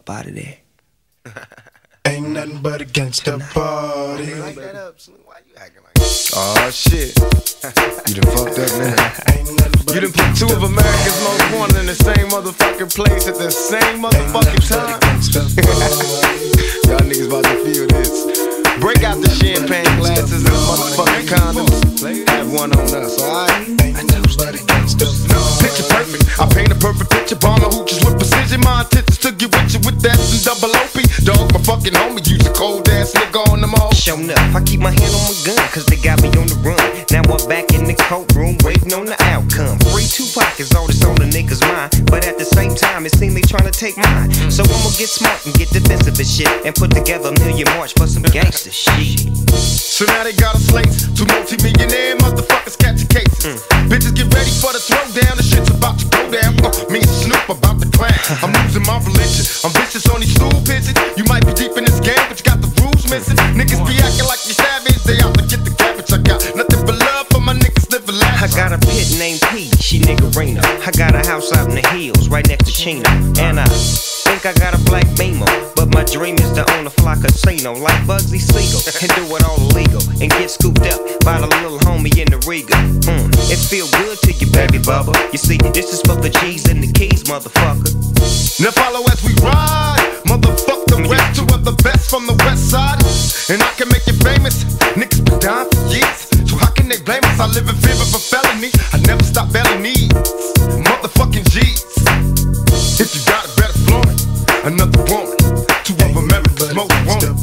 up out of there. Ain't nothing but a gangsta party. Like that up, Slim. Why you acting like that? Oh shit. You done fucked up now. You done put two of America's most wanted in the same motherfucking place at the same motherfucking time. Y'all niggas about to feel this. Break out the champagne glasses and motherfucking condoms. Have one on us, alright? Picture perfect. I paint a perfect picture. Bomber hooches with precision. My intentions to get with you with that and double OP. Dog, my fucking homie. Use a cold ass nigga on them all. Show enough, I keep my hand on my gun, cause they got me on the run. Now I'm back in the courtroom, waiting on the outcome. Free Tupac is all that's on the niggas' mind, but at the same time, it seems they tryna take mine. So I'ma get smart and get defensive and shit, and put together a million march for some gangster shit. So now they got a slate, two multi-millionaire motherfuckers catching cases. Bitches get ready for the throwdown, the shit's about to go down. Me and Snoop about to crack. I'm losing my religion, I'm vicious on these stool pigeons. You might be deep in this game, but you got the rules missing. Niggas be acting like you savage, they out to get the cabbage. I got nothing but love for my niggas living lavish. I got a pit named P, she niggerina. I got a house out in the hills, right next to Chino. And I think I got a black Beamer, but my dream is to own a fly casino like Bugsy Siegel and do it all illegal and get scooped up by the little homie in the Riga. It feel good to you, baby bubba. You see, this is for the G's and the keys, motherfucker. Now follow as we ride, motherfuck the rest. Two of the best from the west side, and I can make you famous. Niggas been dying for years, so how can they blame us? I live in fear of a felony. I never stop belly needs, motherfucking G's. If you got it, better flaunt it. Another woman, two of America's most wanted.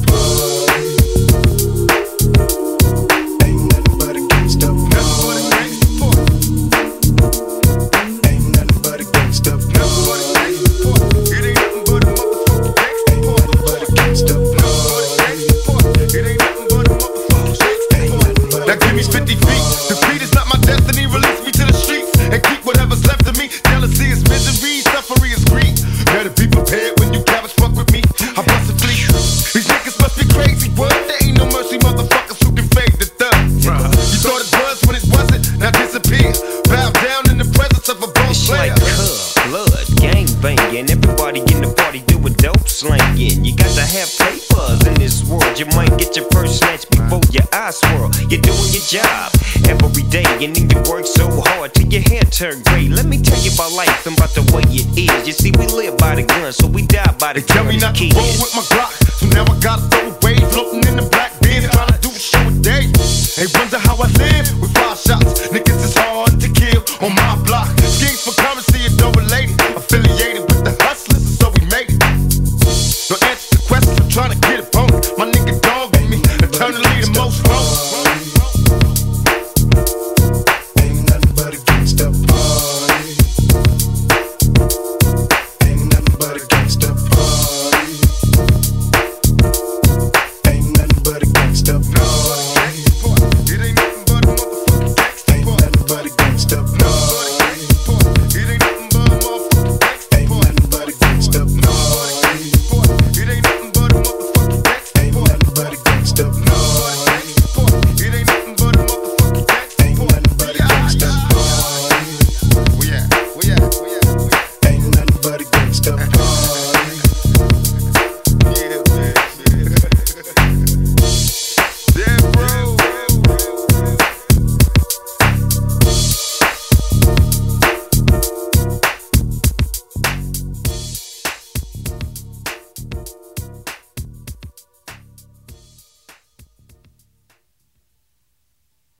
Ain't nothing but a gangsta party. Ain't nothing but a gangsta party. It ain't nothing but a motherfucking gangsta party. It ain't nothing but a motherfucking gangsta party. Now give me 50 feet. Defeat is not my destiny. Release me to the streets and keep whatever's left of me. Jealousy is misery, suffering is greed. Better be prepared when you cabbage fuck with me. I bust a fleet. These niggas must be crazy. What? There ain't no mercy, motherfuckers who can fade the thug. You thought it was when it wasn't. Now disappear. Bow down in the presence of a boss It's player. like blood, gang banging. Everybody in the party doing dope slanging. You got to have papers in this world. You might get your first snatch before your eyes swirl. You're doing your job every day, and then you work so hard till your hair turn gray. Let me tell you about life and about the way it is. You see, we live by the gun, so we die by the They tell me not to roll with my Glock, so now I gotta throw away. Floating in the black beans, trying to do a show a day. They wonder how I live with 5 shots. Niggas is hard to kill on my